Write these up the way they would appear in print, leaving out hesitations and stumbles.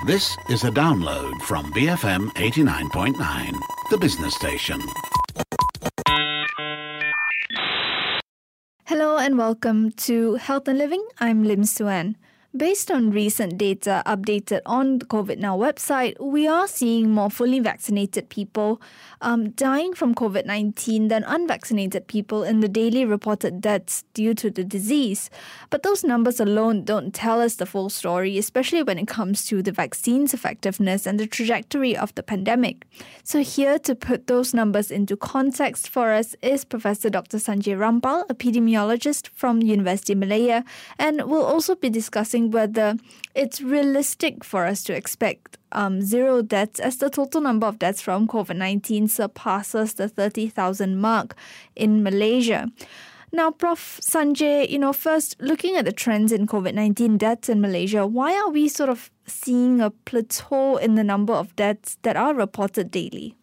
This is a download from BFM 89.9, the business station. Hello and welcome to Health and Living. I'm Lim Suan. Based on recent data updated on the COVID Now website, we are seeing more fully vaccinated people dying from COVID-19 than unvaccinated people in the daily reported deaths due to the disease. But those numbers alone don't tell us the full story, especially when it comes to the vaccine's effectiveness and the trajectory of the pandemic. So here to put those numbers into context for us is Professor Dr. Sanjay Rampal, epidemiologist from University of Malaya, and we'll also be discussing whether it's realistic for us to expect zero deaths as the total number of deaths from COVID-19 surpasses the 30,000 mark in Malaysia. Now, Prof. Sanjay, first looking at the trends in COVID-19 deaths in Malaysia, why are we sort of seeing a plateau in the number of deaths that are reported daily?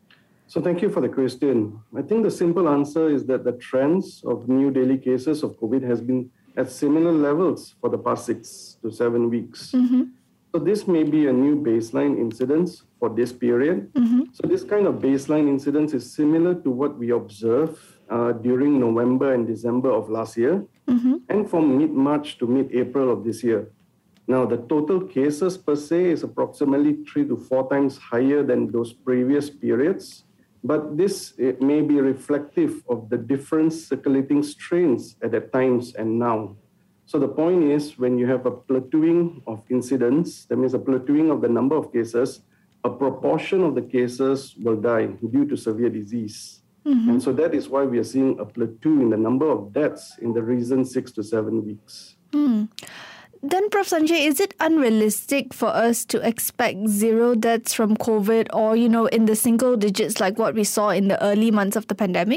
So thank you for the question. I think the simple answer is that the trends of new daily cases of COVID has been at similar levels for the past 6 to 7 weeks. Mm-hmm. So this may be a new baseline incidence for this period. Mm-hmm. So this kind of baseline incidence is similar to what we observed during November and December of last year, mm-hmm. and from mid-March to mid-April of this year. Now, the total cases per se is approximately 3 to 4 times higher than those previous periods. But this may be reflective of the different circulating strains at that times and now. So the point is, when you have a plateauing of incidents, that means a plateauing of the number of cases, a proportion of the cases will die due to severe disease. Mm-hmm. And so that is why we are seeing a plateau in the number of deaths in the recent 6 to 7 weeks. Mm. Then, Prof. Sanjay, is it unrealistic for us to expect zero deaths from COVID or, in the single digits like what we saw in the early months of the pandemic?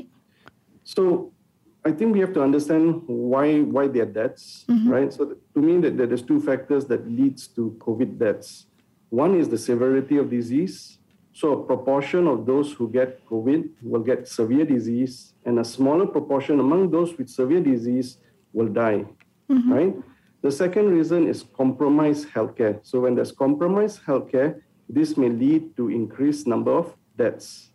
So I think we have to understand why there are deaths, mm-hmm. right? So to me, there's 2 factors that leads to COVID deaths. One is the severity of disease. So a proportion of those who get COVID will get severe disease, and a smaller proportion among those with severe disease will die, mm-hmm. right? The second reason is compromised healthcare. So when there's compromised healthcare, this may lead to increased number of deaths.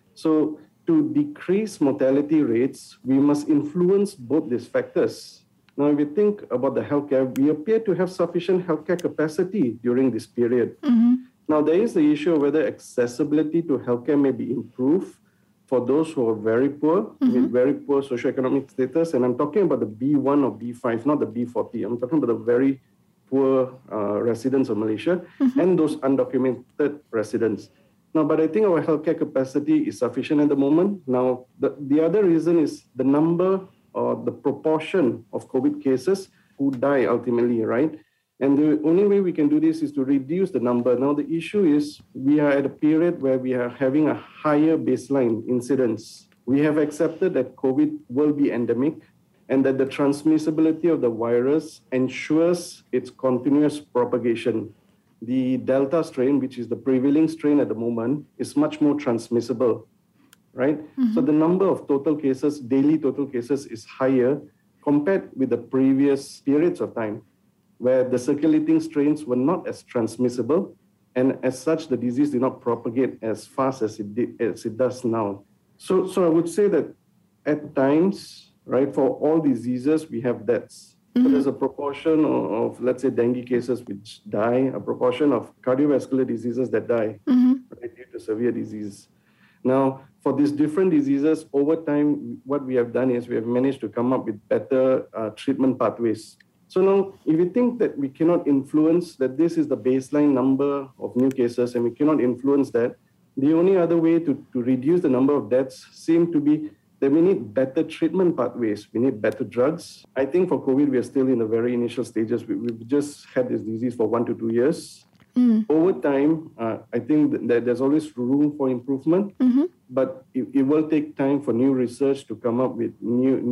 So to decrease mortality rates, we must influence both these factors. Now, if we think about the healthcare, we appear to have sufficient healthcare capacity during this period. Mm-hmm. Now, there is the issue of whether accessibility to healthcare may be improved for those who are very poor, mm-hmm. with very poor socioeconomic status. And I'm talking about the B1 or B5, not the B40. I'm talking about the very poor residents of Malaysia, mm-hmm. and those undocumented residents. Now, but I think our healthcare capacity is sufficient at the moment. Now, the other reason is the number or the proportion of COVID cases who die ultimately, right? And the only way we can do this is to reduce the number. Now, the issue is we are at a period where we are having a higher baseline incidence. We have accepted that COVID will be endemic and that the transmissibility of the virus ensures its continuous propagation. The Delta strain, which is the prevailing strain at the moment, is much more transmissible, right? Mm-hmm. So the number of total cases, daily total cases, is higher compared with the previous periods of time, where the circulating strains were not as transmissible, and as such, the disease did not propagate as fast as it does now. So I would say that at times, right, for all diseases, we have deaths. Mm-hmm. So there's a proportion of, let's say, dengue cases which die, a proportion of cardiovascular diseases that die, mm-hmm. right, due to severe disease. Now, for these different diseases, over time, what we have done is we have managed to come up with better treatment pathways. So now, if you think that we cannot influence that this is the baseline number of new cases and we cannot influence that, the only other way to reduce the number of deaths seem to be that we need better treatment pathways. We need better drugs. I think for COVID, we are still in the very initial stages. We've just had this disease for 1 to 2 years. Mm. Over time, I think that there's always room for improvement, mm-hmm. but it will take time for new research to come up with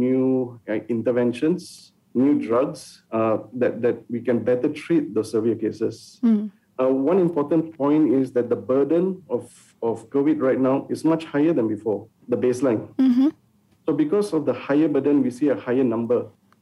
new interventions, new drugs that we can better treat those severe cases. Mm. One important point is that the burden of COVID right now is much higher than before, the baseline. Mm-hmm. So because of the higher burden, we see a higher number.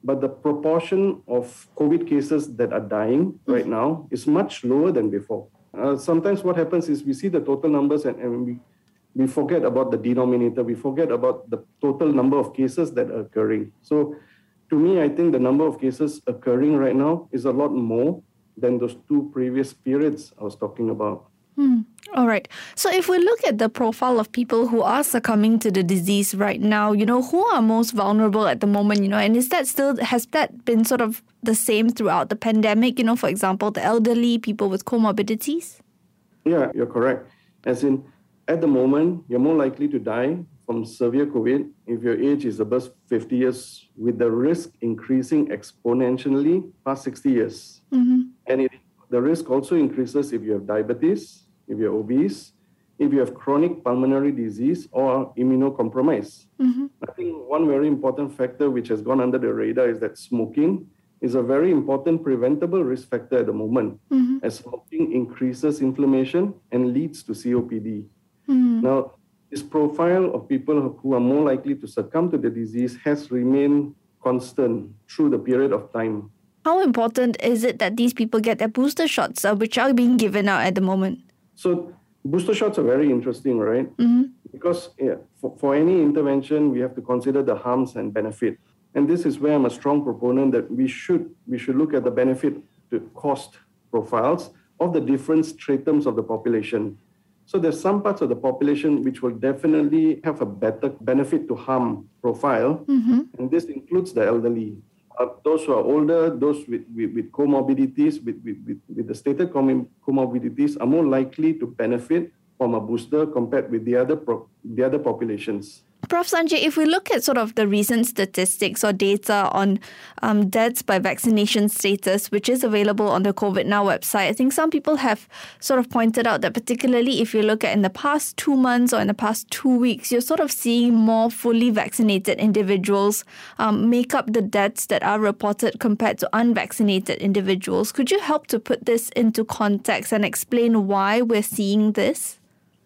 but the proportion of COVID cases that are dying right now is much lower than before. Sometimes what happens is we see the total numbers and we forget about the denominator. We forget about the total number of cases that are occurring. So to me, I think the number of cases occurring right now is a lot more than those two previous periods I was talking about. All right. So if we look at the profile of people who are succumbing to the disease right now, who are most vulnerable at the moment, and has that been sort of the same throughout the pandemic, for example, the elderly, people with comorbidities? Yeah, you're correct. As in, at the moment, you're more likely to die from severe COVID if your age is above 50 years, with the risk increasing exponentially past 60 years. And the risk also increases if you have diabetes, if you're obese, if you have chronic pulmonary disease or immunocompromised. I think one very important factor which has gone under the radar is that smoking is a very important preventable risk factor at the moment, as smoking increases inflammation and leads to COPD. Now, this profile of people who are more likely to succumb to the disease has remained constant through the period of time. How important is it that these people get their booster shots, which are being given out at the moment? So booster shots are very interesting, right? Because for any intervention, we have to consider the harms and benefit. And this is where I'm a strong proponent that we should look at the benefit to cost profiles of the different stratums of the population. So there's some parts of the population which will definitely have a better benefit to harm profile. And this includes the elderly. Those who are older, those with comorbidities, with the stated comorbidities, are more likely to benefit from a booster compared with the other populations. Prof. Sanjay, if we look at sort of the recent statistics or data on deaths by vaccination status, which is available on the COVID Now website, I think some people have sort of pointed out that particularly if you look at in the past 2 months or in the past 2 weeks, you're sort of seeing more fully vaccinated individuals make up the deaths that are reported compared to unvaccinated individuals. Could you help to put this into context and explain why we're seeing this?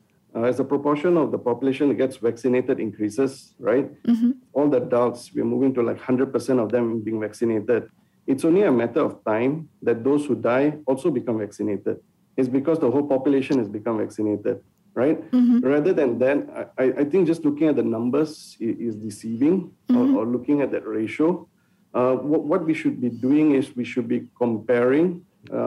As the proportion of the population that gets vaccinated increases, right? All the adults, we're moving to like 100% of them being vaccinated. It's only a matter of time that those who die also become vaccinated. It's because the whole population has become vaccinated, right? Rather than that, I think just looking at the numbers is deceiving, or looking at that ratio. What we should be doing is we should be comparing,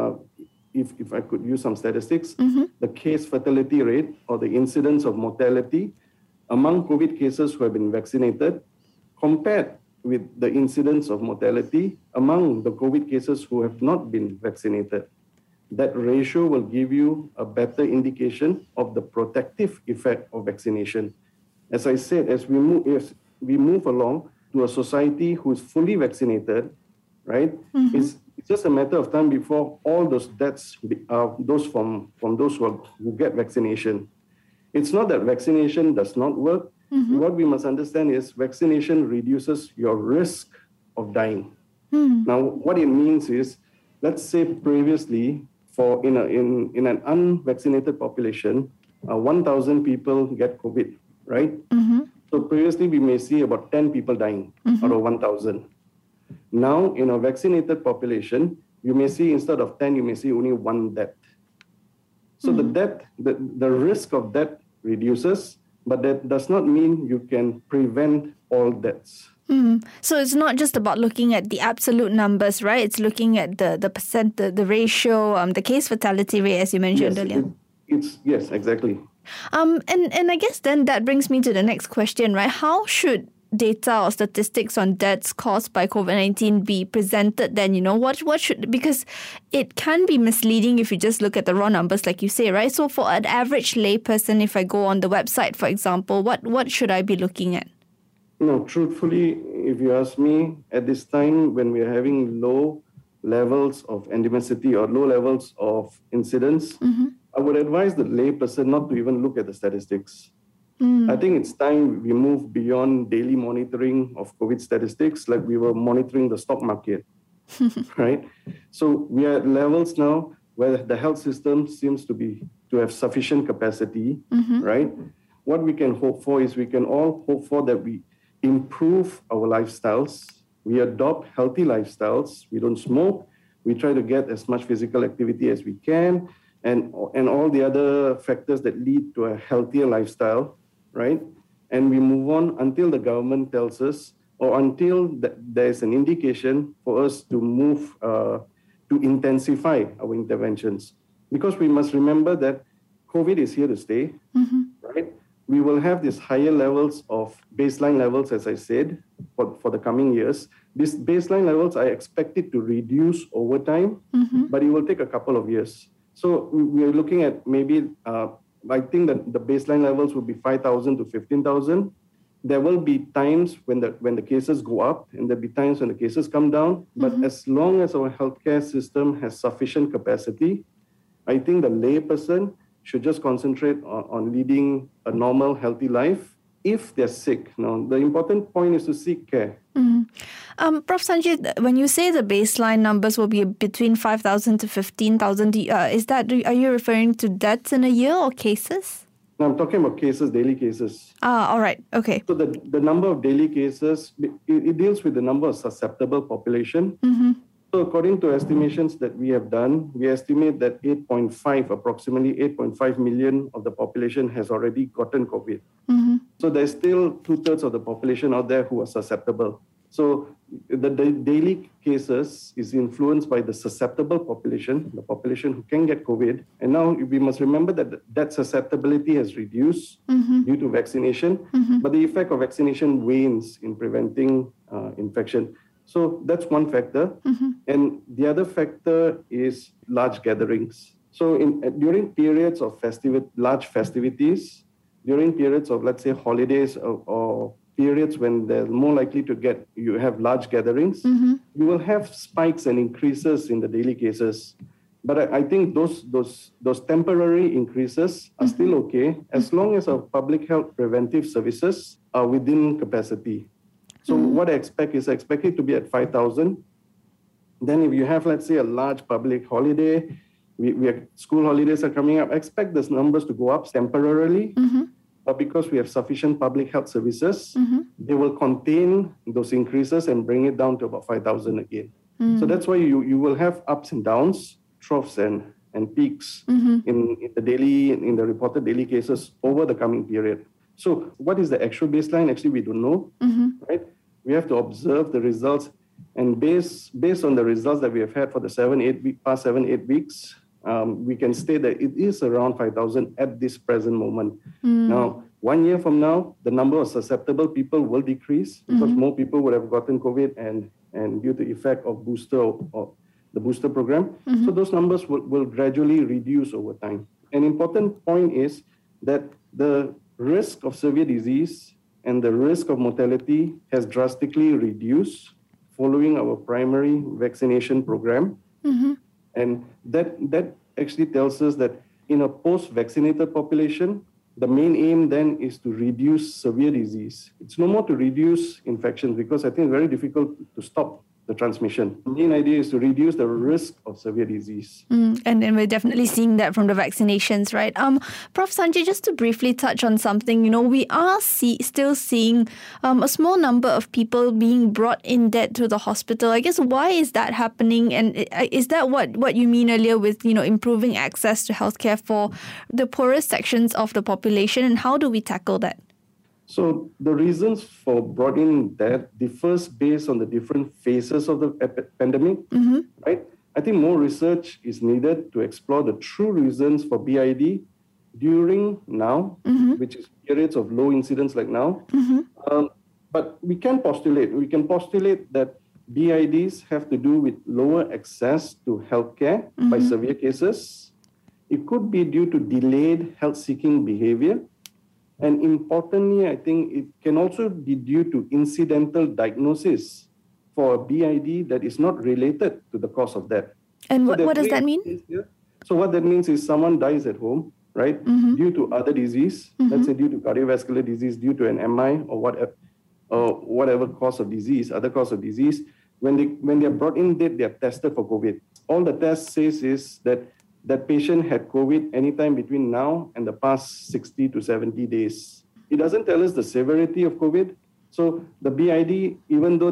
if I could use some statistics, the case fatality rate or the incidence of mortality among COVID cases who have been vaccinated compared with the incidence of mortality among the COVID cases who have not been vaccinated. That ratio will give you a better indication of the protective effect of vaccination. As I said, as we move along to a society who is fully vaccinated, right, it's just a matter of time before all those deaths are those from those who get vaccination. It's not that vaccination does not work. What we must understand is vaccination reduces your risk of dying. Now, what it means is, let's say previously, in an unvaccinated population, 1,000 people get COVID, right? So previously, we may see about 10 people dying out of 1,000. Now, in a vaccinated population, you may see instead of 10, you may see only 1 death. So the risk of death reduces, but that does not mean you can prevent all deaths. So it's not just about looking at the absolute numbers, right? It's looking at the percent, the ratio, the case fatality rate, as you mentioned earlier. Yes, exactly. And I guess then that brings me to the next question, right? How should data or statistics on deaths caused by COVID-19 be presented then? What should, because it can be misleading if you just look at the raw numbers, like you say, right? So for an average layperson, if I go on the website, for example, what should I be looking at? No, truthfully, if you ask me, at this time when we're having low levels of endemicity or low levels of incidence, I would advise the layperson not to even look at the statistics. I think it's time we move beyond daily monitoring of COVID statistics like we were monitoring the stock market, right? So we are at levels now where the health system seems to have sufficient capacity, right? What we can hope for is we can all hope for that we improve our lifestyles, we adopt healthy lifestyles, we don't smoke, we try to get as much physical activity as we can, and all the other factors that lead to a healthier lifestyle, right? And we move on until the government tells us, or until there's an indication for us to move, to intensify our interventions. Because we must remember that COVID is here to stay, right? We will have these higher levels of baseline levels, as I said, for the coming years. These baseline levels are expected to reduce over time, but it will take a couple of years. So we are looking at maybe, I think that the baseline levels will be 5,000 to 15,000. There will be times when the cases go up, and there'll be times when the cases come down. But as long as our healthcare system has sufficient capacity, I think the layperson should just concentrate on leading a normal, healthy life if they're sick. Now, the important point is to seek care. Prof. Sanjit, when you say the baseline numbers will be between 5,000 to 15,000, are you referring to deaths in a year or cases? No, I'm talking about cases, daily cases. All right. Okay. So the number of daily cases, it deals with the number of susceptible population. So according to estimations that we have done, we estimate that approximately 8.5 million of the population has already gotten COVID. So there's still 2/3 of the population out there who are susceptible. So the daily cases is influenced by the susceptible population, the population who can get COVID. And now we must remember that susceptibility has reduced due to vaccination, but the effect of vaccination wanes in preventing infection. So that's one factor. And the other factor is large gatherings. So during periods of large festivities, during periods of, let's say, holidays or periods when they're more likely you have large gatherings, you will have spikes and increases in the daily cases. But I think those temporary increases are still okay as long as our public health preventive services are within capacity. So what I expect it to be at 5,000. Then if you have, let's say, a large public holiday, we have school holidays are coming up, I expect those numbers to go up temporarily. But because we have sufficient public health services, they will contain those increases and bring it down to about 5,000 again. So that's why you will have ups and downs, troughs and peaks in the reported daily cases over the coming period. So what is the actual baseline? Actually, we don't know, right? We have to observe the results, and based on the results that we have had for the past 7-8 weeks, we can state that it is around 5,000 at this present moment. Now, 1 year from now, the number of susceptible people will decrease because more people would have gotten COVID and due to effect of booster or the booster program. So those numbers will gradually reduce over time. An important point is that the risk of severe disease and the risk of mortality has drastically reduced following our primary vaccination program. And that actually tells us that in a post-vaccinated population, the main aim then is to reduce severe disease. It's no more to reduce infections because I think it's very difficult to stop the transmission. The main idea is to reduce the risk of severe disease. And we're definitely seeing that from the vaccinations, right? Prof. Sanjay, just to briefly touch on something, we are still seeing a small number of people being brought in dead to the hospital. I guess why is that happening? And is that what you mean earlier with, improving access to healthcare for the poorest sections of the population? And how do we tackle that? So the reasons for brought in that differs based on the different phases of the pandemic, right? I think more research is needed to explore the true reasons for BID during now, which is periods of low incidence like now. But we can postulate that BIDs have to do with lower access to healthcare by severe cases. It could be due to delayed health-seeking behavior. And importantly, I think it can also be due to incidental diagnosis for a BID that is not related to the cause of death. And what does that mean? So what that means is someone dies at home, right, due to other disease, let's say due to cardiovascular disease, due to an MI or whatever cause of disease, other cause of disease. When they are brought in, they are tested for COVID. All the test says is that patient had COVID anytime between now and the past 60 to 70 days. It doesn't tell us the severity of COVID. So the BID, even though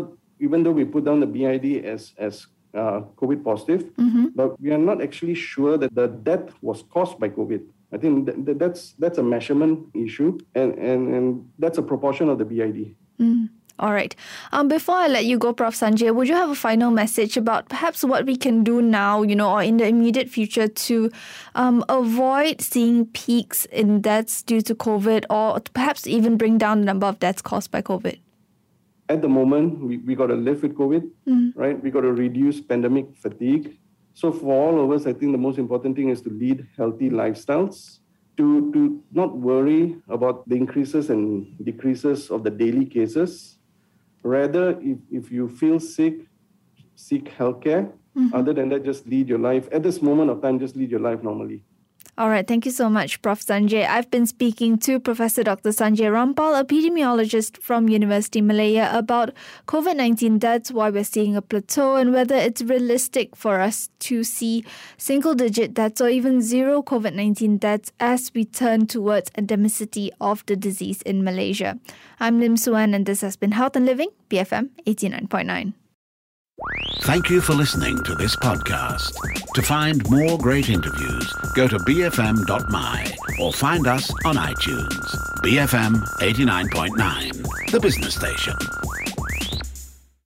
even though we put down the BID as COVID positive, but we are not actually sure that the death was caused by COVID. I think that's a measurement issue, and that's a proportion of the BID. All right. Before I let you go, Prof. Sanjay, would you have a final message about perhaps what we can do now, or in the immediate future to avoid seeing peaks in deaths due to COVID, or perhaps even bring down the number of deaths caused by COVID? At the moment, we got to live with COVID, right? We got to reduce pandemic fatigue. So for all of us, I think the most important thing is to lead healthy lifestyles, to not worry about the increases and decreases of the daily cases. Rather, if you feel sick, seek healthcare. Other than that, just lead your life. At this moment of time, just lead your life normally. All right. Thank you so much, Prof. Sanjay. I've been speaking to Professor Dr. Sanjay Rampal, epidemiologist from University Malaya, about COVID-19 deaths, why we're seeing a plateau, and whether it's realistic for us to see single-digit deaths or even zero COVID-19 deaths as we turn towards endemicity of the disease in Malaysia. I'm Lim Suan, and this has been Health and Living, BFM 89.9. Thank you for listening to this podcast. To find more great interviews, go to bfm.my or find us on iTunes. BFM 89.9, the business station.